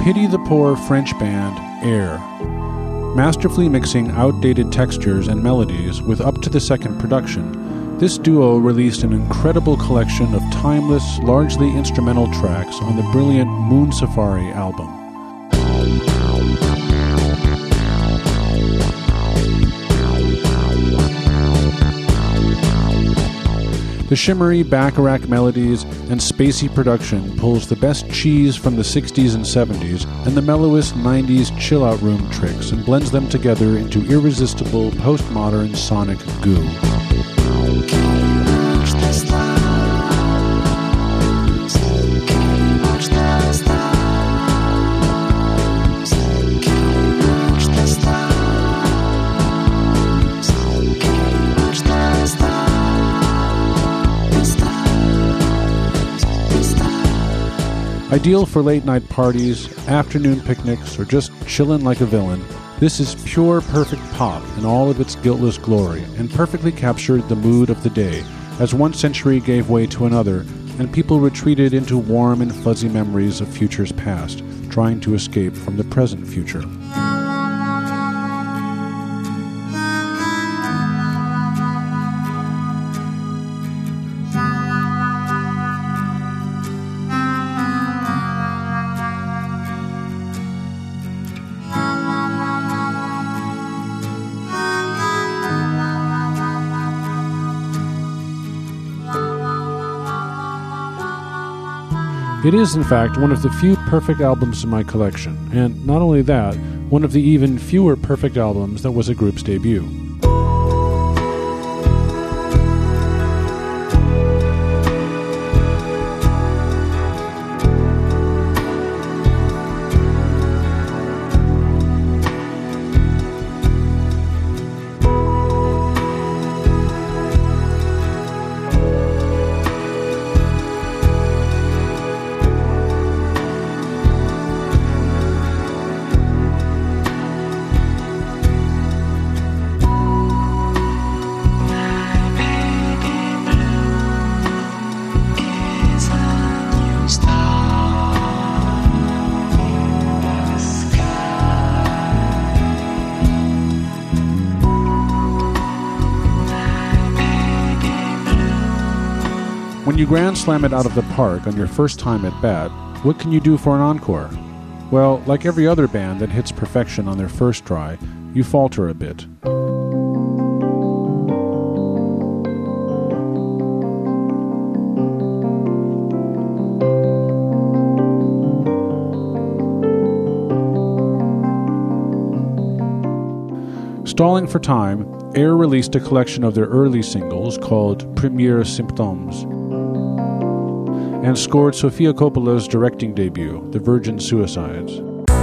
Pity the poor French band Air. Masterfully mixing outdated textures and melodies with up-to-the-second production, this duo released an incredible collection of timeless, largely instrumental tracks on the brilliant Moon Safari album. The shimmery Bacharach melodies and spacey production pulls the best cheese from the 60s and 70s and the mellowest 90s chill-out room tricks and blends them together into irresistible postmodern sonic goo. Ideal for late-night parties, afternoon picnics, or just chillin' like a villain, this is pure perfect pop in all of its guiltless glory and perfectly captured the mood of the day as one century gave way to another and people retreated into warm and fuzzy memories of futures past, trying to escape from the present future. It is, in fact, one of the few perfect albums in my collection, and not only that, one of the even fewer perfect albums that was a group's debut. When you grand slam it out of the park on your first time at bat, what can you do for an encore? Well, like every other band that hits perfection on their first try, you falter a bit. Stalling for time, Air released a collection of their early singles called Premiers Symptômes, and scored Sofia Coppola's directing debut, The Virgin Suicides.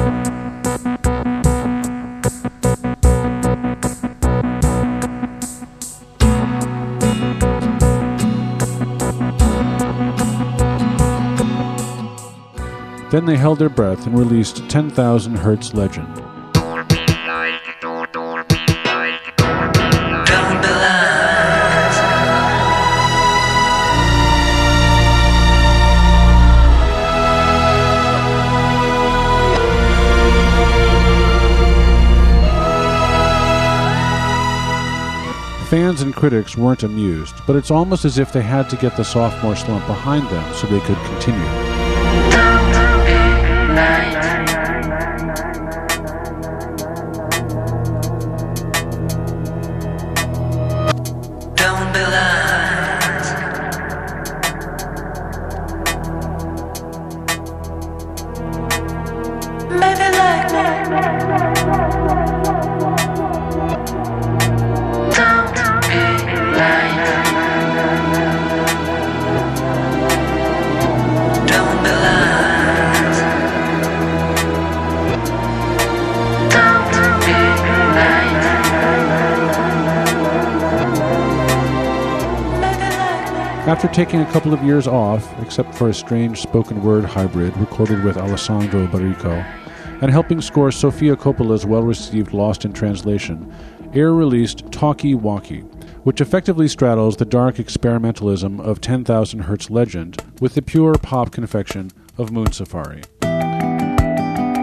Then they held their breath and released 10,000 Hertz Legend. Fans and critics weren't amused, but it's almost as if they had to get the sophomore slump behind them so they could continue. Don't be lost. Maybe like me. After taking a couple of years off, except for a strange spoken word hybrid recorded with Alessandro Barrico, and helping score Sofia Coppola's well-received Lost in Translation, Air released Talkie Walkie, which effectively straddles the dark experimentalism of 10,000 Hertz Legend with the pure pop confection of Moon Safari.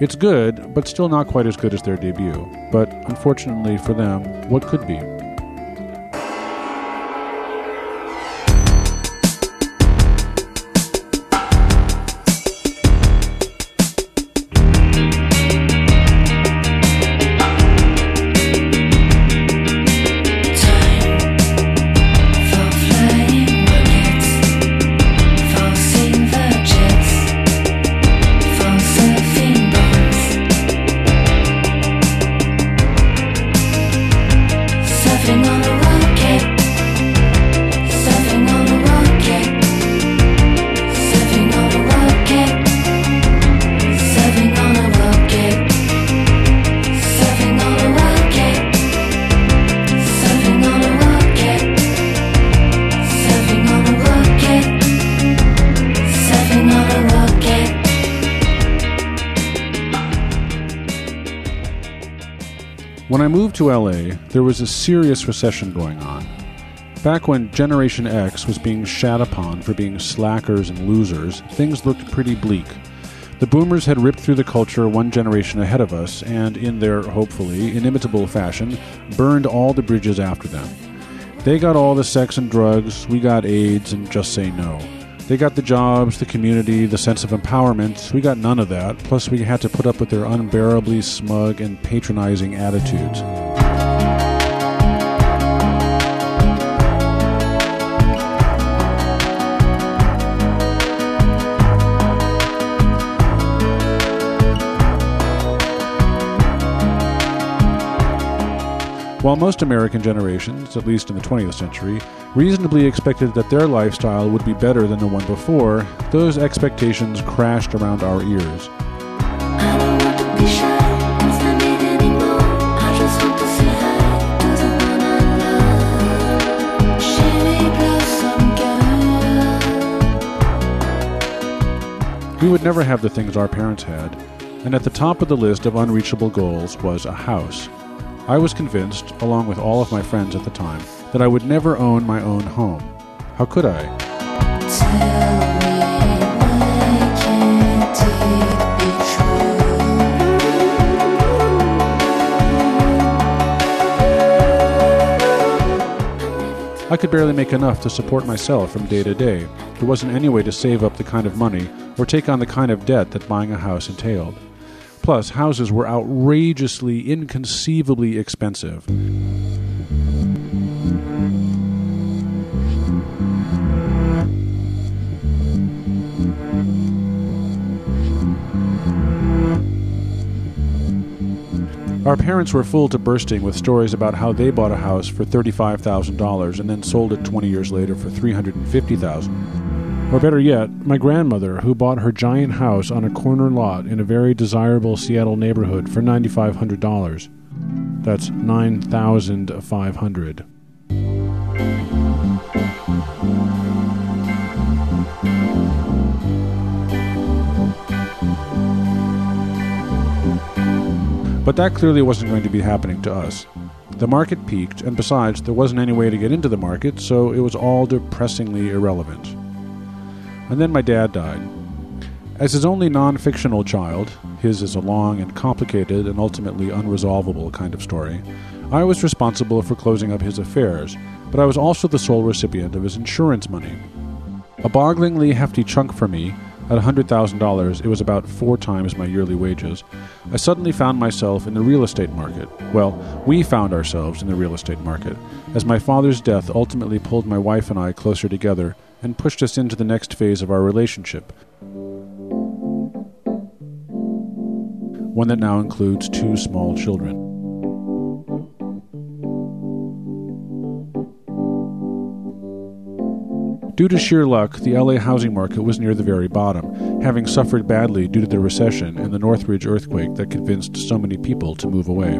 It's good, but still not quite as good as their debut. But unfortunately for them, what could be? When I moved to LA, there was a serious recession going on. Back when Generation X was being shat upon for being slackers and losers, things looked pretty bleak. The boomers had ripped through the culture one generation ahead of us and, in their, hopefully, inimitable fashion, burned all the bridges after them. They got all the sex and drugs, we got AIDS and just say no. They got the jobs, the community, the sense of empowerment. We got none of that, plus we had to put up with their unbearably smug and patronizing attitudes. While most American generations, at least in the 20th century, reasonably expected that their lifestyle would be better than the one before, those expectations crashed around our ears. I don't want to be shy, 'cause I need anymore. I just want to say hi to the one I love. Cherry blossom girl. We would never have the things our parents had, and at the top of the list of unreachable goals was a house. I was convinced, along with all of my friends at the time, that I would never own my own home. How could I? Tell me, why can't it be true? I could barely make enough to support myself from day to day. There wasn't any way to save up the kind of money or take on the kind of debt that buying a house entailed. Plus, houses were outrageously, inconceivably expensive. Our parents were full to bursting with stories about how they bought a house for $35,000 and then sold it 20 years later for $350,000. Or better yet, my grandmother, who bought her giant house on a corner lot in a very desirable Seattle neighborhood for $9,500. That's $9,500. But that clearly wasn't going to be happening to us. The market peaked, and besides, there wasn't any way to get into the market, so it was all depressingly irrelevant. And then my dad died. As his only non-fictional child, his is a long and complicated and ultimately unresolvable kind of story, I was responsible for closing up his affairs, but I was also the sole recipient of his insurance money. A bogglingly hefty chunk for me. At $100,000, it was about 4 times my yearly wages. I suddenly found myself in the real estate market. Well, we found ourselves in the real estate market, as my father's death ultimately pulled my wife and I closer together and pushed us into the next phase of our relationship, one that now includes 2 small children. Due to sheer luck, the LA housing market was near the very bottom, having suffered badly due to the recession and the Northridge earthquake that convinced so many people to move away.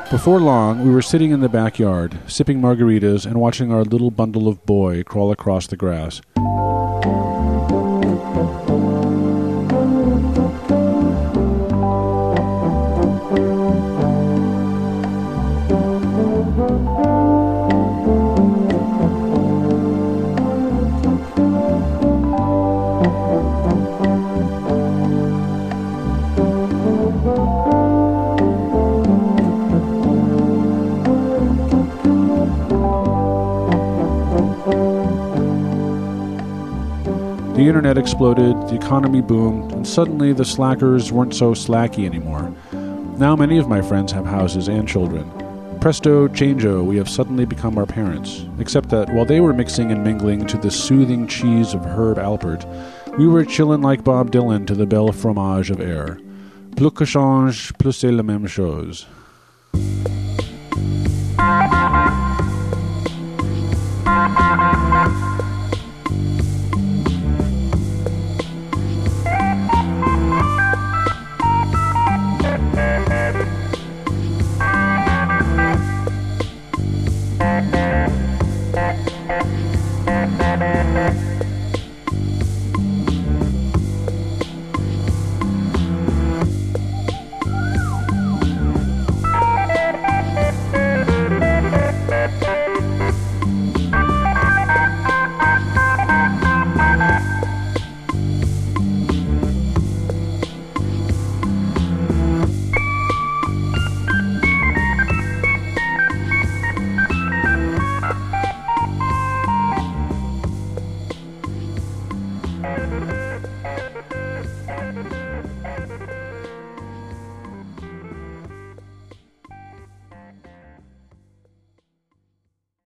Before long, we were sitting in the backyard, sipping margaritas and watching our little bundle of boy crawl across the grass. The internet exploded, the economy boomed, and suddenly the slackers weren't so slacky anymore. Now many of my friends have houses and children. Presto changeo, we have suddenly become our parents. Except that while they were mixing and mingling to the soothing cheese of Herb Alpert, we were chillin' like Bob Dylan to the belle fromage of air. Plus que change, plus c'est la même chose.